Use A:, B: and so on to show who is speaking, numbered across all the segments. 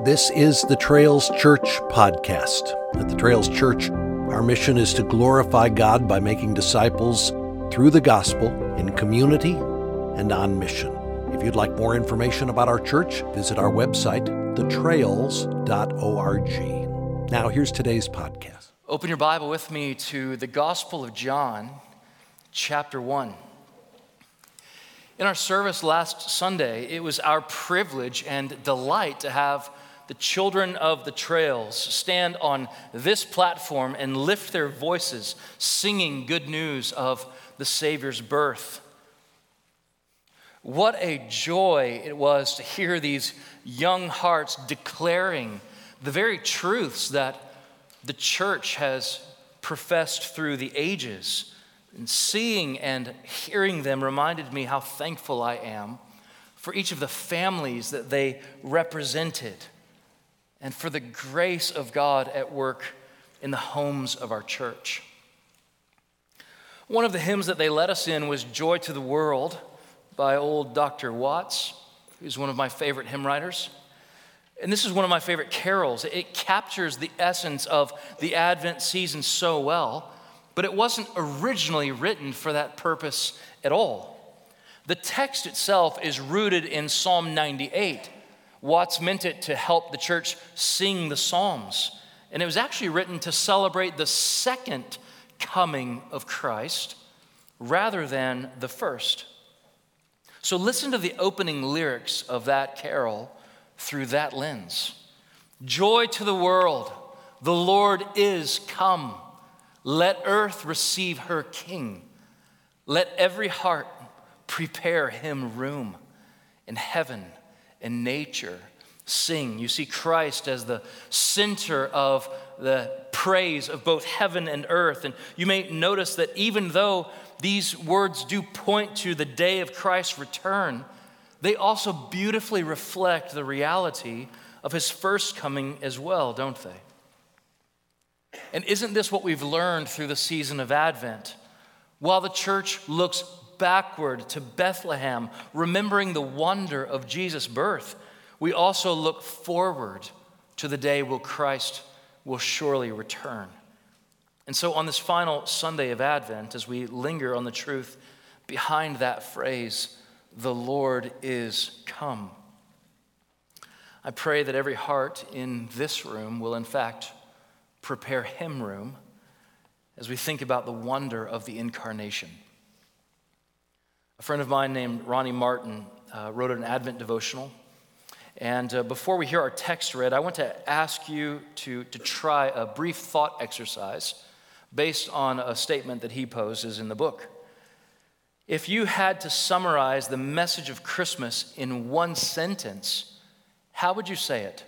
A: This is the Trails Church podcast. At the Trails Church, our mission is to glorify God by making disciples through the gospel in community and on mission. If you'd like more information about our church, visit our website, thetrails.org. Now, here's today's podcast.
B: Open your Bible with me to the Gospel of John, chapter 1. In our service last Sunday, it was our privilege and delight to have the children of the Trails stand on this platform and lift their voices, singing good news of the Savior's birth. What a joy it was to hear these young hearts declaring the very truths that the church has professed through the ages. And seeing and hearing them reminded me how thankful I am for each of the families that they represented and for the grace of God at work in the homes of our church. One of the hymns that they led us in was Joy to the World by old Dr. Watts, who's one of my favorite hymn writers. And this is one of my favorite carols. It captures the essence of the Advent season so well, but it wasn't originally written for that purpose at all. The text itself is rooted in Psalm 98. Watts meant it to help the church sing the Psalms. And it was actually written to celebrate the second coming of Christ rather than the first. So listen to the opening lyrics of that carol through that lens. Joy to the world, the Lord is come. Let earth receive her King. Let every heart prepare him room. In heaven and nature sing. You see Christ as the center of the praise of both heaven and earth. And you may notice that even though these words do point to the day of Christ's return, they also beautifully reflect the reality of his first coming as well, don't they? And isn't this what we've learned through the season of Advent? While the church looks backward to Bethlehem, remembering the wonder of Jesus' birth, we also look forward to the day when Christ will surely return. And so on this final Sunday of Advent, as we linger on the truth behind that phrase, the Lord is come, I pray that every heart in this room will in fact prepare hymn room as we think about the wonder of the incarnation. A friend of mine named Ronnie Martin wrote an Advent devotional. And before we hear our text read, I want to ask you to try a brief thought exercise based on a statement that he poses in the book. If you had to summarize the message of Christmas in one sentence, how would you say it?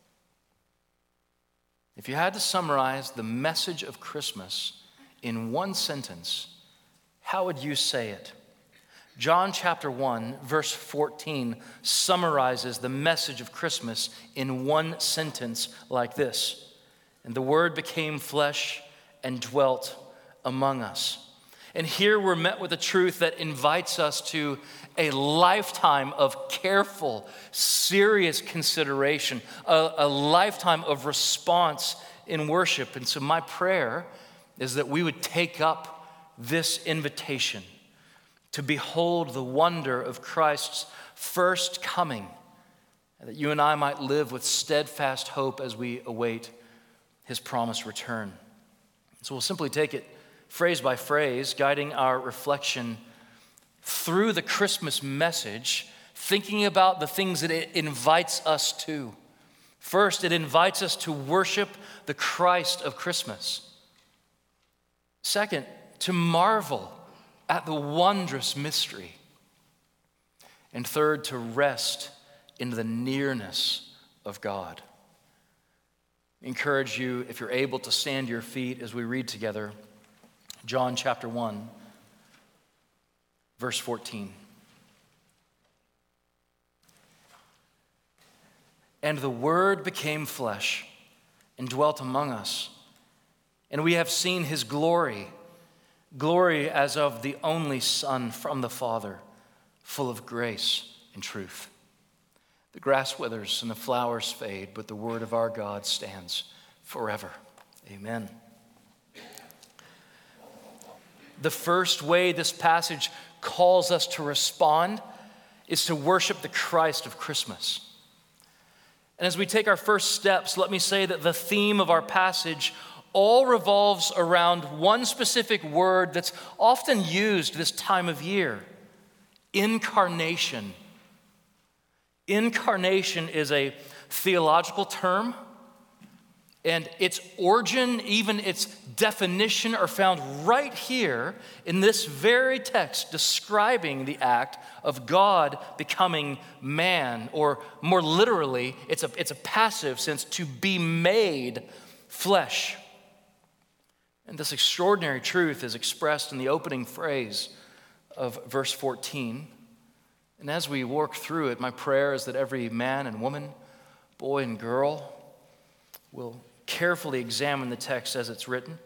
B: If you had to summarize the message of Christmas in one sentence, how would you say it? John chapter 1, verse 14 summarizes the message of Christmas in one sentence like this. And the Word became flesh and dwelt among us. And here we're met with a truth that invites us to a lifetime of careful, serious consideration, a lifetime of response in worship. And so my prayer is that we would take up this invitation to behold the wonder of Christ's first coming, and that you and I might live with steadfast hope as we await his promised return. So we'll simply take it phrase by phrase, guiding our reflection through the Christmas message, thinking about the things that it invites us to. First, it invites us to worship the Christ of Christmas. Second, to marvel at the wondrous mystery. And third, to rest in the nearness of God. I encourage you, if you're able, to stand to your feet as we read together John chapter 1, verse 14. And the Word became flesh and dwelt among us, and we have seen his glory, glory as of the only Son from the Father, full of grace and truth. The grass withers and the flowers fade, but the word of our God stands forever. Amen. The first way this passage calls us to respond is to worship the Christ of Christmas. And as we take our first steps, let me say that the theme of our passage all revolves around one specific word that's often used this time of year: incarnation. Incarnation is a theological term, and its origin, even its definition, are found right here in this very text describing the act of God becoming man, or more literally, it's a passive sense, to be made flesh. And this extraordinary truth is expressed in the opening phrase of verse 14. And as we work through it, my prayer is that every man and woman, boy and girl, will carefully examine the text as it's written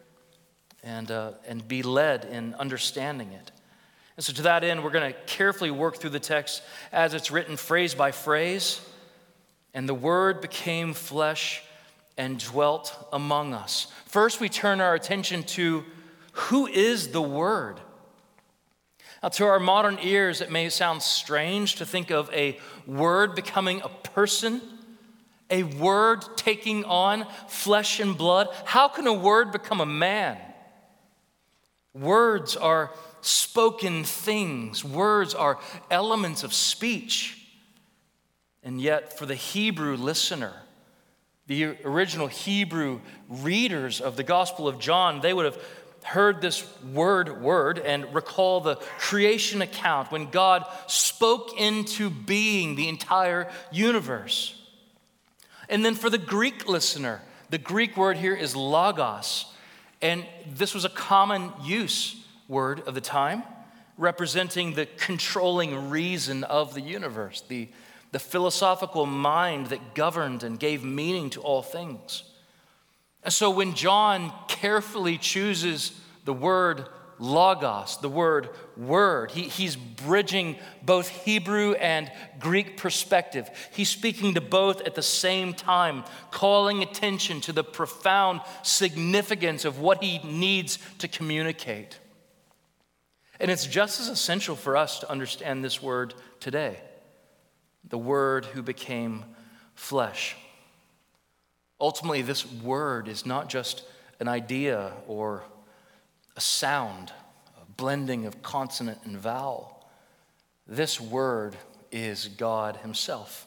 B: and be led in understanding it. And so to that end, we're going to carefully work through the text as it's written, phrase by phrase. And the Word became flesh and dwelt among us. First, we turn our attention to who is the Word. Now, to our modern ears, it may sound strange to think of a word becoming a person, a word taking on flesh and blood. How can a word become a man? Words are spoken things. Words are elements of speech. And yet, for the Hebrew listener, the original Hebrew readers of the Gospel of John, they would have heard this word and recall the creation account when God spoke into being the entire universe. And then for the Greek listener, the Greek word here is logos, and this was a common use word of the time, representing the controlling reason of the universe, the philosophical mind that governed and gave meaning to all things. And so when John carefully chooses the word logos, the word, he's bridging both Hebrew and Greek perspective. He's speaking to both at the same time, calling attention to the profound significance of what he needs to communicate. And it's just as essential for us to understand this word today, the Word who became flesh. Ultimately, this word is not just an idea or a sound, a blending of consonant and vowel. This word is God himself.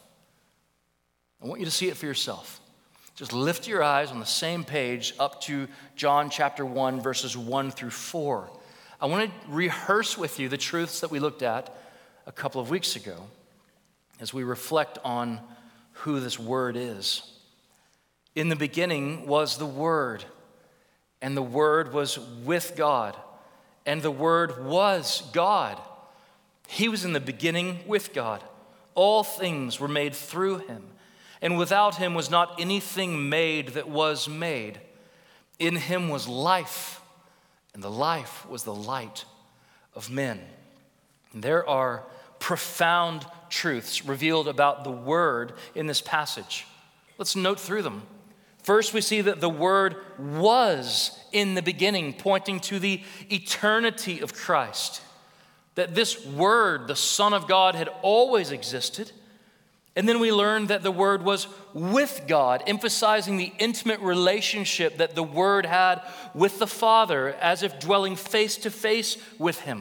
B: I want you to see it for yourself. Just lift your eyes on the same page up to John chapter 1, verses 1 through 4. I want to rehearse with you the truths that we looked at a couple of weeks ago as we reflect on who this word is. In the beginning was the Word, and the Word was with God, and the Word was God. He was in the beginning with God. All things were made through him, and without him was not anything made that was made. In him was life, and the life was the light of men. And there are profound truths revealed about the Word in this passage. Let's note through them. First, we see that the Word was in the beginning, pointing to the eternity of Christ. That this Word, the Son of God, had always existed. And then we learn that the Word was with God, emphasizing the intimate relationship that the Word had with the Father, as if dwelling face to face with him.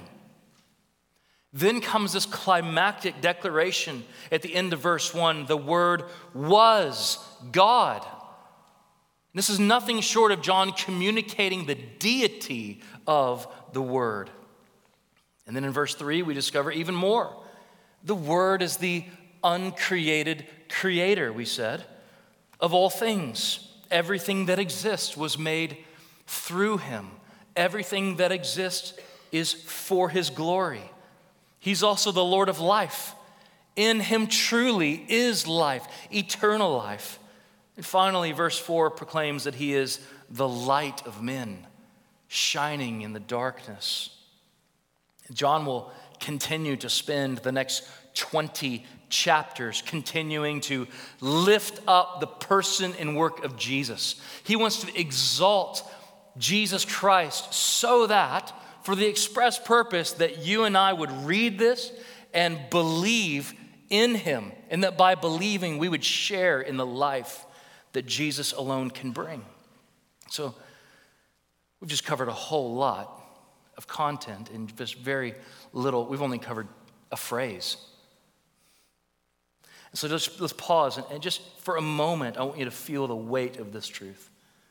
B: Then comes this climactic declaration at the end of verse 1, the Word was God. This is nothing short of John communicating the deity of the Word. And then in verse 3, we discover even more. The Word is the uncreated creator, we said, of all things. Everything that exists was made through him. Everything that exists is for his glory. He's also the Lord of life. In him truly is life, eternal life. And finally, verse 4 proclaims that he is the light of men, shining in the darkness. John will continue to spend the next 20 chapters, continuing to lift up the person and work of Jesus. He wants to exalt Jesus Christ so that, for the express purpose that you and I would read this and believe in him, and that by believing we would share in the life that Jesus alone can bring. So we've just covered a whole lot of content in just very little. We've only covered a phrase. And so let's pause and just for a moment, I want you to feel the weight of this truth.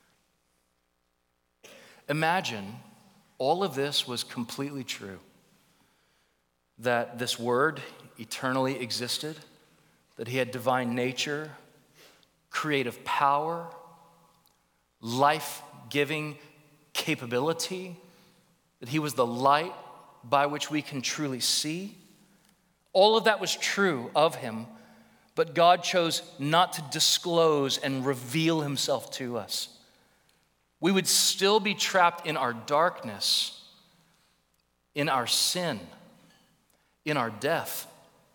B: Imagine all of this was completely true. That this word eternally existed, that he had divine nature, creative power, life-giving capability, that he was the light by which we can truly see. All of that was true of him, but God chose not to disclose and reveal himself to us. We would still be trapped in our darkness, in our sin, in our death.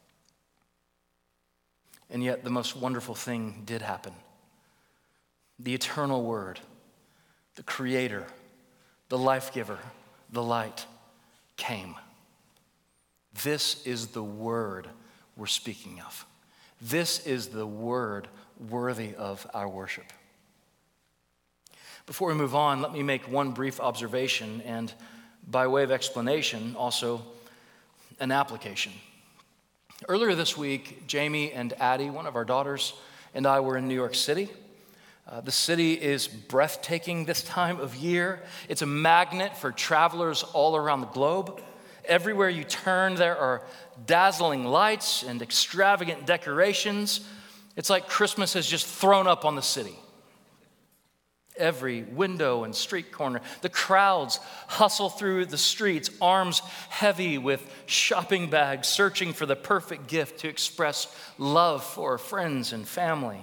B: And yet the most wonderful thing did happen. The eternal Word, the Creator, the life giver, the light came. This is the Word we're speaking of. This is the Word worthy of our worship. Before we move on, let me make one brief observation and, by way of explanation, also an application. Earlier this week, Jamie and Addie, one of our daughters, and I were in New York City. The city is breathtaking this time of year. It's a magnet for travelers all around the globe. Everywhere you turn, there are dazzling lights and extravagant decorations. It's like Christmas has just thrown up on the city. Every window and street corner, the crowds hustle through the streets, arms heavy with shopping bags, searching for the perfect gift to express love for friends and family.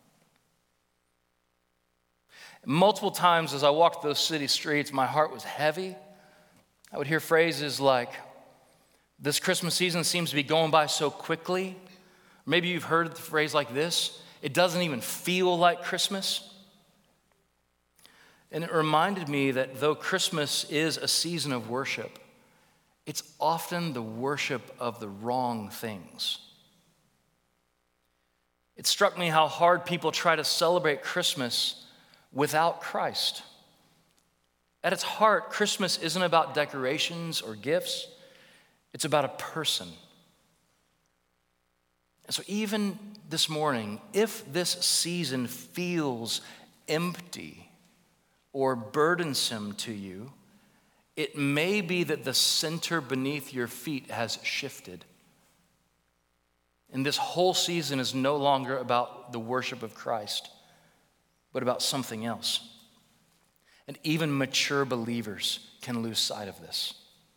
B: Multiple times as I walked those city streets, my heart was heavy. I would hear phrases like, "This Christmas season seems to be going by so quickly." Maybe you've heard the phrase like this, "It doesn't even feel like Christmas." And it reminded me that though Christmas is a season of worship, it's often the worship of the wrong things. It struck me how hard people try to celebrate Christmas without Christ. At its heart, Christmas isn't about decorations or gifts. It's about a person. And so even this morning, if this season feels empty or burdensome to you, it may be that the center beneath your feet has shifted. And this whole season is no longer about the worship of Christ, but about something else. And even mature believers can lose sight of this.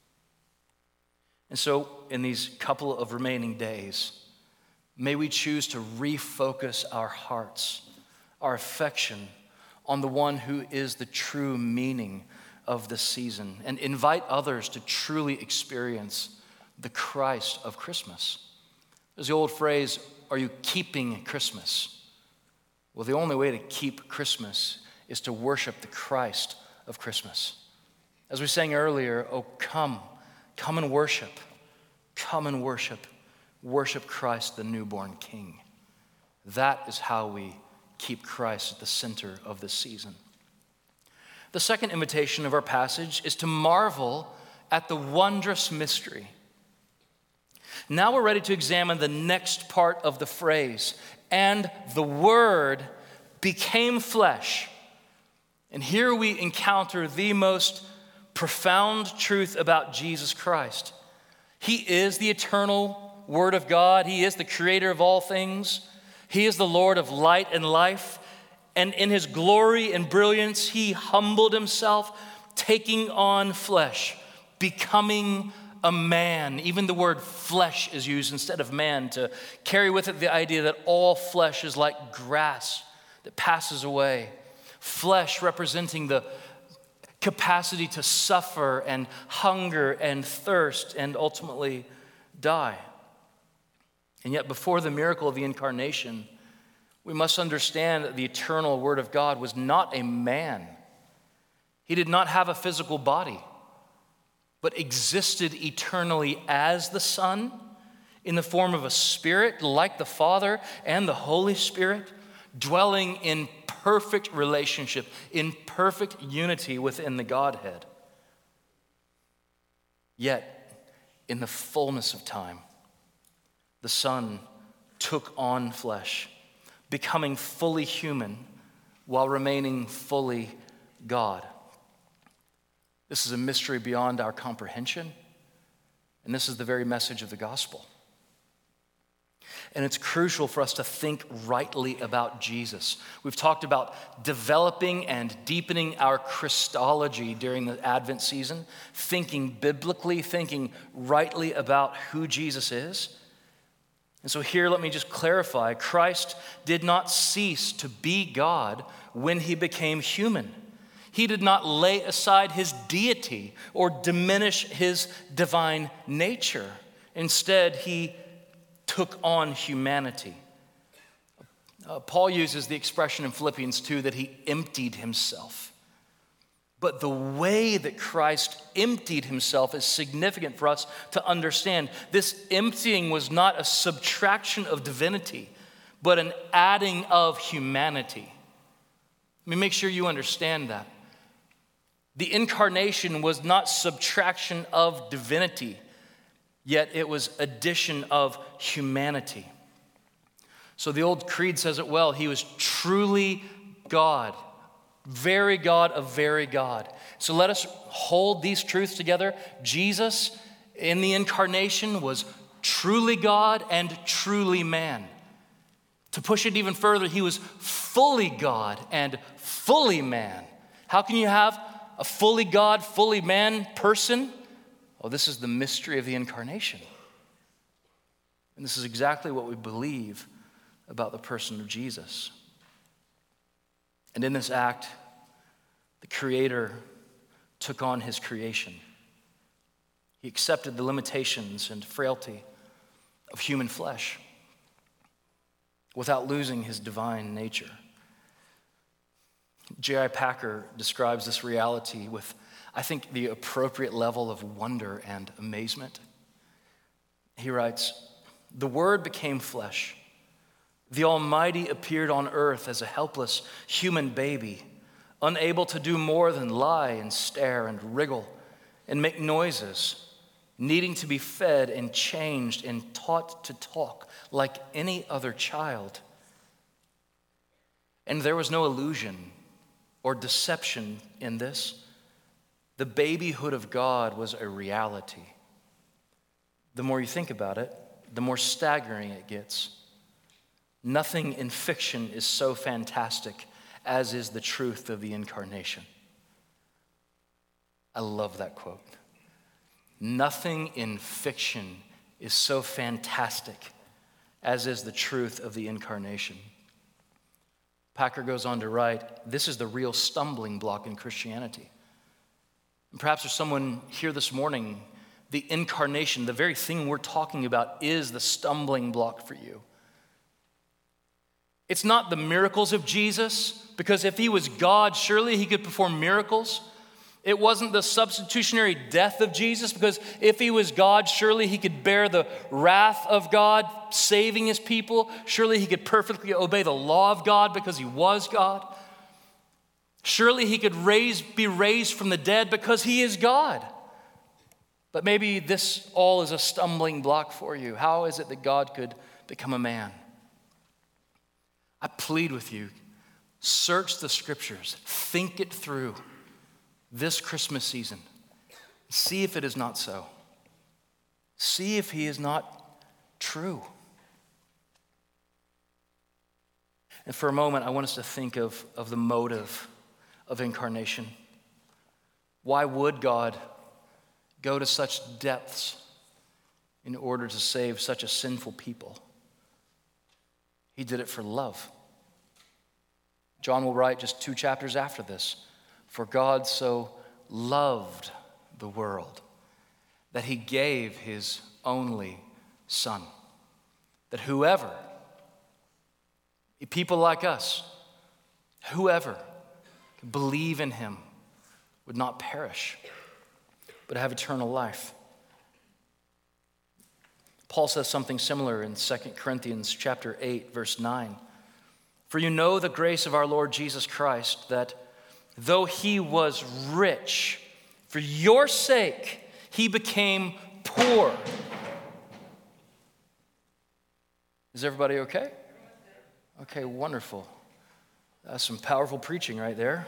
B: And so, in these couple of remaining days, may we choose to refocus our hearts, our affection, on the one who is the true meaning of this season, and invite others to truly experience the Christ of Christmas. There's the old phrase, "Are you keeping Christmas?" Well, the only way to keep Christmas is to worship the Christ of Christmas. As we sang earlier, "Oh, come and worship. Come and worship. Worship Christ, the newborn King." That is how we keep Christ at the center of this season. The second invitation of our passage is to marvel at the wondrous mystery. Now we're ready to examine the next part of the phrase, "And the Word became flesh." And here we encounter the most profound truth about Jesus Christ. He is the eternal Word of God. He is the creator of all things. He is the Lord of light and life. And in his glory and brilliance, he humbled himself, taking on flesh, becoming a man. Even the word flesh is used instead of man to carry with it the idea that all flesh is like grass that passes away. Flesh representing the capacity to suffer and hunger and thirst and ultimately die. And yet before the miracle of the incarnation, we must understand that the eternal Word of God was not a man. He did not have a physical body, but existed eternally as the Son in the form of a spirit like the Father and the Holy Spirit, dwelling in perfect relationship, in perfect unity within the Godhead. Yet, in the fullness of time, the Son took on flesh, becoming fully human while remaining fully God. This is a mystery beyond our comprehension, and this is the very message of the gospel. And it's crucial for us to think rightly about Jesus. We've talked about developing and deepening our Christology during the Advent season, thinking biblically, thinking rightly about who Jesus is. And so here, let me just clarify. Christ did not cease to be God when he became human. He did not lay aside his deity or diminish his divine nature. Instead, he took on humanity. Paul uses the expression in Philippians 2 that he emptied himself. But the way that Christ emptied himself is significant for us to understand. This emptying was not a subtraction of divinity, but an adding of humanity. Let me make sure you understand that. The incarnation was not subtraction of divinity, yet it was addition of humanity. So the old creed says it well. He was truly God, very God of very God. So let us hold these truths together. Jesus in the incarnation was truly God and truly man. To push it even further, he was fully God and fully man. How can you have a fully God, fully man person? Oh, this is the mystery of the incarnation. And this is exactly what we believe about the person of Jesus. And in this act, the Creator took on his creation. He accepted the limitations and frailty of human flesh without losing his divine nature. J.I. Packer describes this reality with, I think, the appropriate level of wonder and amazement. He writes, "The Word became flesh. The Almighty appeared on earth as a helpless human baby, unable to do more than lie and stare and wriggle and make noises, needing to be fed and changed and taught to talk like any other child. And there was no illusion or deception in this. The babyhood of God was a reality. The more you think about it, the more staggering it gets. Nothing in fiction is so fantastic as is the truth of the incarnation." I love that quote. Nothing in fiction is so fantastic as is the truth of the incarnation. Packer goes on to write, this is the real stumbling block in Christianity. And perhaps there's someone here this morning, the incarnation, the very thing we're talking about, is the stumbling block for you. It's not the miracles of Jesus, because if he was God, surely he could perform miracles. It wasn't the substitutionary death of Jesus, because if he was God, surely he could bear the wrath of God, saving his people. Surely he could perfectly obey the law of God because he was God. Surely he could be raised from the dead because he is God. But maybe this all is a stumbling block for you. How is it that God could become a man? I plead with you, search the scriptures, think it through this Christmas season. See if it is not so. See if he is not true. And for a moment, I want us to think of the motive of incarnation. Why would God go to such depths in order to save such a sinful people? He did it for love. John will write just 2 chapters after this, "For God so loved the world that he gave his only Son, that whoever, people like us, whoever believe in him would not perish, but have eternal life. Paul says something similar in 2 Corinthians chapter 8, verse 9. For you know the grace of our Lord Jesus Christ, that though he was rich, for your sake he became poor. Is everybody okay? Okay, wonderful. That's some powerful preaching right there.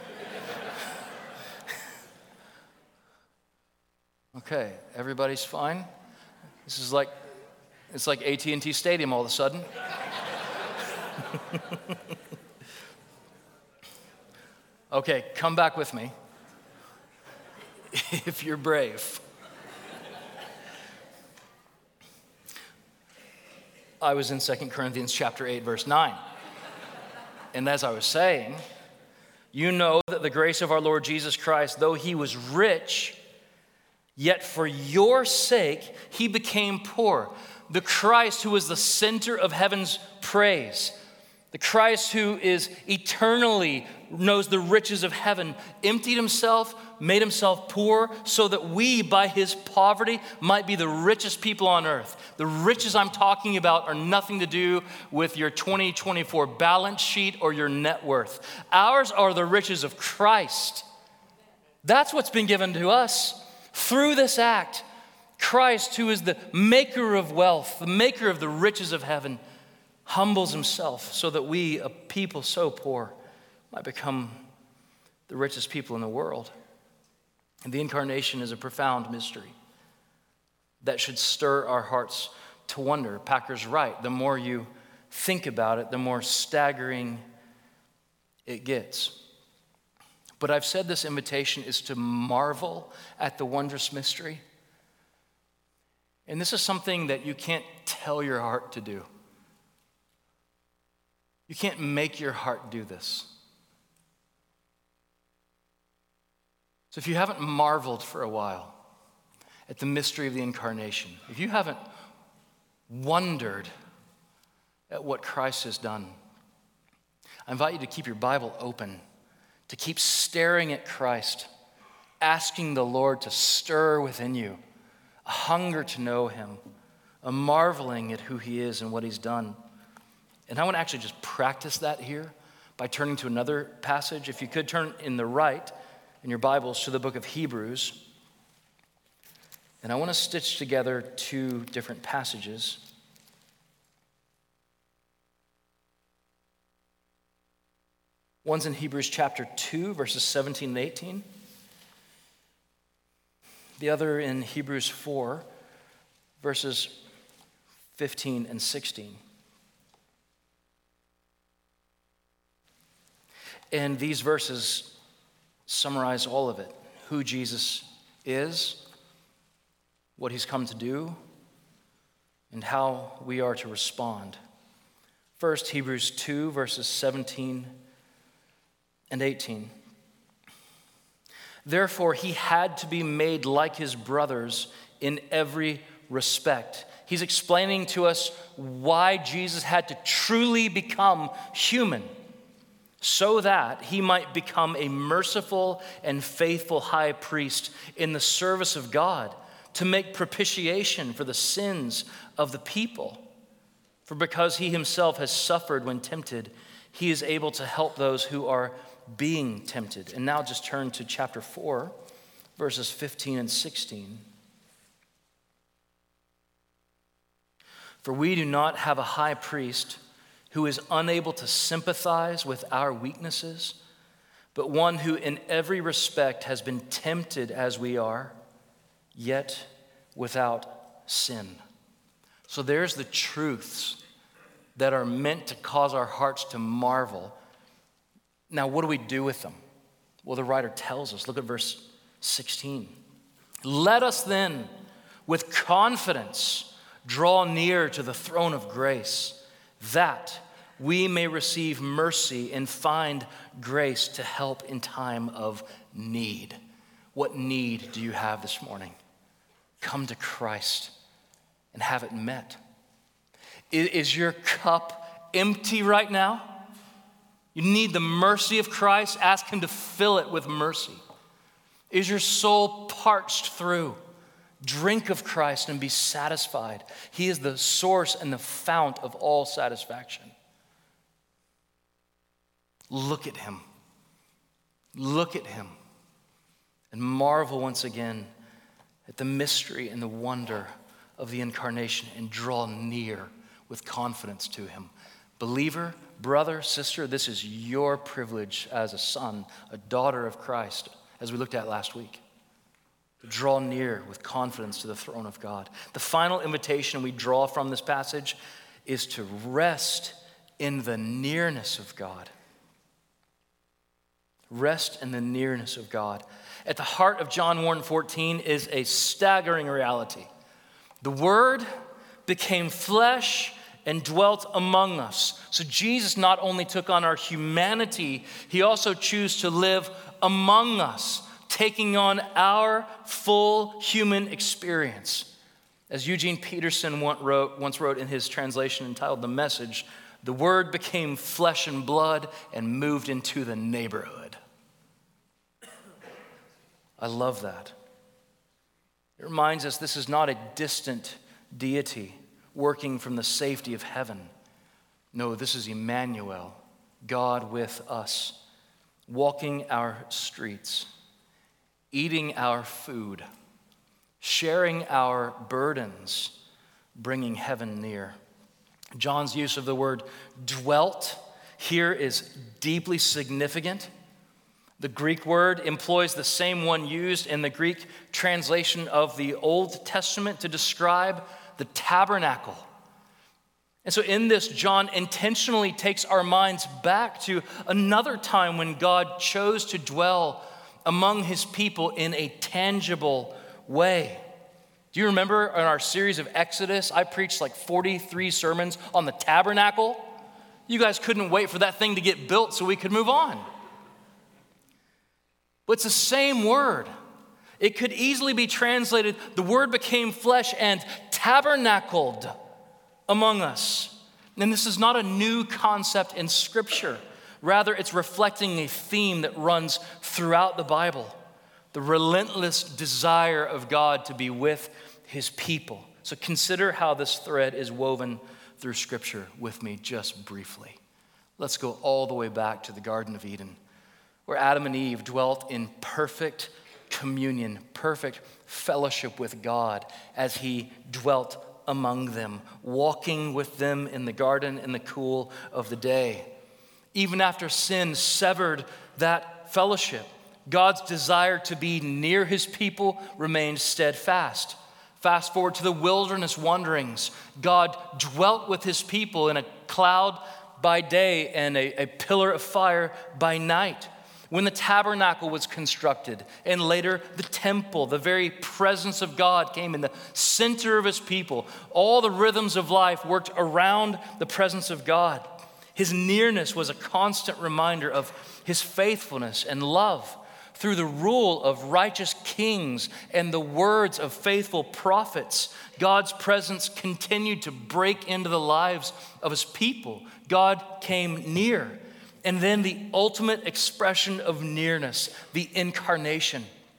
B: Okay, everybody's fine? This is like, it's like AT&T Stadium all of a sudden. Okay, come back with me if you're brave. I was in 2 Corinthians chapter 8, verse 9. And as I was saying, you know that the grace of our Lord Jesus Christ, though he was rich, yet for your sake he became poor. The Christ who is the center of heaven's praise, the Christ who is eternally knows the riches of heaven, emptied himself, made himself poor, so that we, by his poverty, might be the richest people on earth. The riches I'm talking about are nothing to do with your 2024 balance sheet or your net worth. Ours are the riches of Christ. That's what's been given to us through this act. Christ, who is the maker of wealth, the maker of the riches of heaven, humbles himself so that we, a people so poor, might become the richest people in the world. And the incarnation is a profound mystery that should stir our hearts to wonder. Packer's right. The more you think about it, the more staggering it gets. But I've said this invitation is to marvel at the wondrous mystery. And this is something that you can't tell your heart to do. You can't make your heart do this. So if you haven't marveled for a while at the mystery of the incarnation, if you haven't wondered at what Christ has done, I invite you to keep your Bible open, to keep staring at Christ, asking the Lord to stir within you a hunger to know him, a marveling at who he is and what he's done. And I want to actually just practice that here by turning to another passage. If you could turn in the right in your Bibles to the book of Hebrews. And I want to stitch together two different passages. One's in Hebrews chapter 2, verses 17 and 18. The other in Hebrews 4, verses 15 and 16. And these verses summarize all of it: who Jesus is, what he's come to do, and how we are to respond. First, Hebrews 2, verses 17 and 18. Therefore, he had to be made like his brothers in every respect. He's explaining to us why Jesus had to truly become human, so that he might become a merciful and faithful high priest in the service of God, to make propitiation for the sins of the people. For because he himself has suffered when tempted, he is able to help those who are being tempted. And now just turn to chapter 4, verses 15 and 16. For we do not have a high priest who is unable to sympathize with our weaknesses, but one who in every respect has been tempted as we are, yet without sin. So there's the truths that are meant to cause our hearts to marvel. Now, what do we do with them? Well, the writer tells us. Look at verse 16. Let us then, with confidence, draw near to the throne of grace, that we may receive mercy and find grace to help in time of need. What need do you have this morning? Come to Christ and have it met. Is your cup empty right now? You need the mercy of Christ. Ask him to fill it with mercy. Is your soul parched through? Drink of Christ and be satisfied. He is the source and the fount of all satisfaction. Look at him. Look at him. And marvel once again at the mystery and the wonder of the incarnation and draw near with confidence to him. Believer, brother, sister, this is your privilege as a son, a daughter of Christ, as we looked at last week. To draw near with confidence to the throne of God. The final invitation we draw from this passage is to rest in the nearness of God. Rest in the nearness of God. At the heart of John 1:14 is a staggering reality. The Word became flesh and dwelt among us. So Jesus not only took on our humanity, he also chose to live among us, taking on our full human experience. As Eugene Peterson once wrote in his translation entitled The Message, the Word became flesh and blood and moved into the neighborhood. I love that. It reminds us this is not a distant deity working from the safety of heaven. No, this is Emmanuel, God with us, walking our streets, eating our food, sharing our burdens, bringing heaven near. John's use of the word dwelt here is deeply significant. The Greek word employs the same one used in the Greek translation of the Old Testament to describe the tabernacle. And so in this, John intentionally takes our minds back to another time when God chose to dwell among his people in a tangible way. Do you remember in our series of Exodus, I preached like 43 sermons on the tabernacle? You guys couldn't wait for that thing to get built so we could move on. But it's the same word. It could easily be translated, the Word became flesh and tabernacled among us. And this is not a new concept in Scripture. Rather, it's reflecting a theme that runs throughout the Bible. The relentless desire of God to be with his people. So consider how this thread is woven through Scripture with me just briefly. Let's go all the way back to the Garden of Eden, where Adam and Eve dwelt in perfect communion, perfect fellowship with God as he dwelt among them, walking with them in the garden in the cool of the day. Even after sin severed that fellowship, God's desire to be near his people remained steadfast. Fast forward to the wilderness wanderings. God dwelt with his people in a cloud by day and a pillar of fire by night. When the tabernacle was constructed, and later the temple, the very presence of God came in the center of his people. All the rhythms of life worked around the presence of God. His nearness was a constant reminder of his faithfulness and love. Through the rule of righteous kings and the words of faithful prophets, God's presence continued to break into the lives of his people. God came near. And then the ultimate expression of nearness, the incarnation.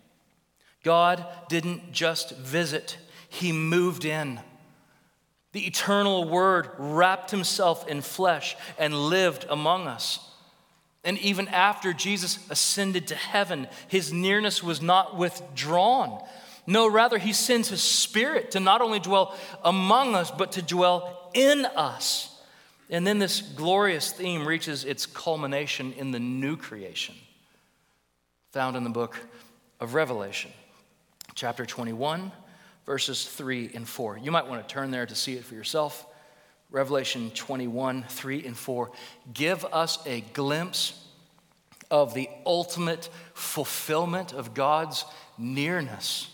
B: God didn't just visit, he moved in. The eternal Word wrapped himself in flesh and lived among us. And even after Jesus ascended to heaven, his nearness was not withdrawn. No, rather, he sends his Spirit to not only dwell among us, but to dwell in us. And then this glorious theme reaches its culmination in the new creation, found in the book of Revelation, chapter 21, verses 3 and 4. You might want to turn there to see it for yourself. Revelation 21, 3 and 4 give us a glimpse of the ultimate fulfillment of God's nearness.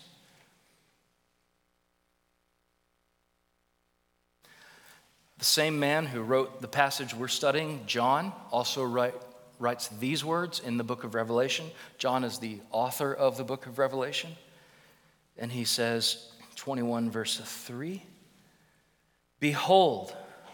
B: The same man who wrote the passage we're studying, John, also writes these words in the book of Revelation. John is the author of the book of Revelation. And he says, 21 verse 3, behold,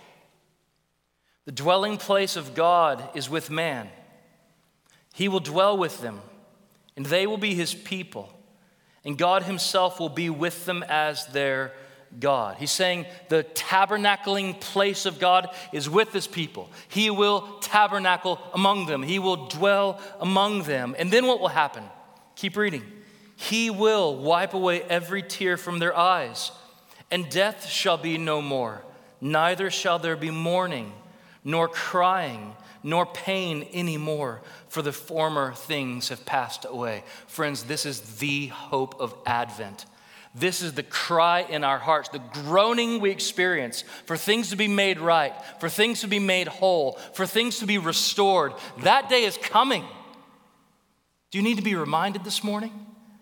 B: The dwelling place of God is with man. He will dwell with them, and they will be his people, and God himself will be with them as their God. He's saying the tabernacling place of God is with his people. He will tabernacle among them. He will dwell among them. And then what will happen? Keep reading. He will wipe away every tear from their eyes, and death shall be no more. Neither shall there be mourning, nor crying, nor pain anymore, for the former things have passed away. Friends, this is the hope of Advent. This is the cry in our hearts, the groaning we experience for things to be made right, for things to be made whole, for things to be restored. That day is coming. Do you need to be reminded this morning?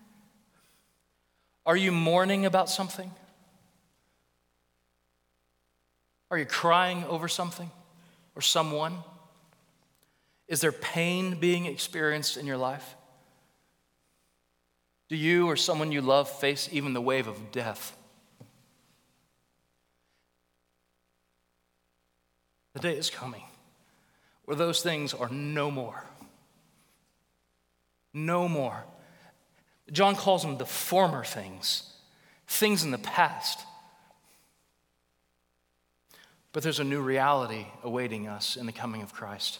B: Are you mourning about something? Are you crying over something or someone? Is there pain being experienced in your life? Do you or someone you love face even the wave of death? The day is coming where those things are no more. No more. John calls them the former things, things in the past. But there's a new reality awaiting us in the coming of Christ.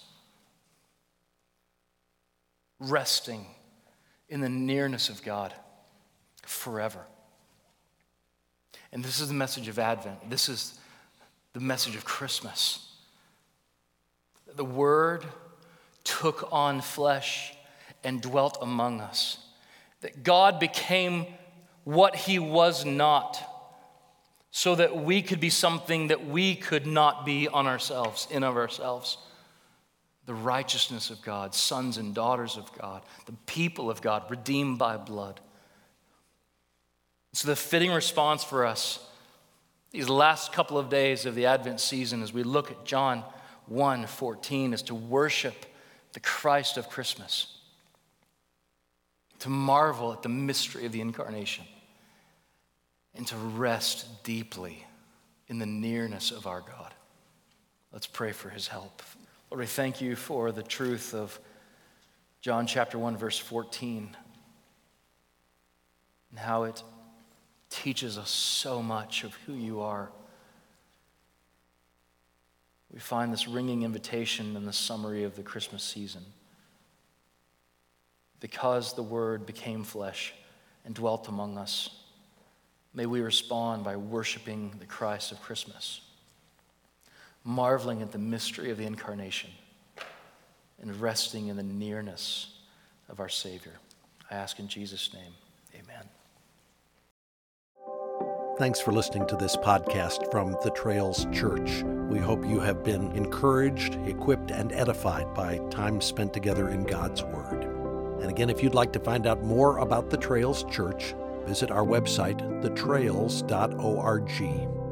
B: Resting in the nearness of God forever. And this is the message of Advent. This is the message of Christmas. The Word took on flesh and dwelt among us. That God became what he was not, so that we could be something that we could not be on ourselves, in of ourselves. The righteousness of God, sons and daughters of God, the people of God, redeemed by blood. So the fitting response for us these last couple of days of the Advent season as we look at John 1:14 is to worship the Christ of Christmas. To marvel at the mystery of the incarnation, and to rest deeply in the nearness of our God. Let's pray for his help. Lord, we thank you for the truth of John chapter 1, verse 14, and how it teaches us so much of who you are. We find this ringing invitation in the summary of the Christmas season. Because the Word became flesh and dwelt among us, may we respond by worshiping the Christ of Christmas, marveling at the mystery of the incarnation, and resting in the nearness of our Savior. I ask in Jesus' name, amen.
A: Thanks for listening to this podcast from The Trails Church. We hope you have been encouraged, equipped, and edified by time spent together in God's Word. And again, if you'd like to find out more about The Trails Church, visit our website, thetrails.org.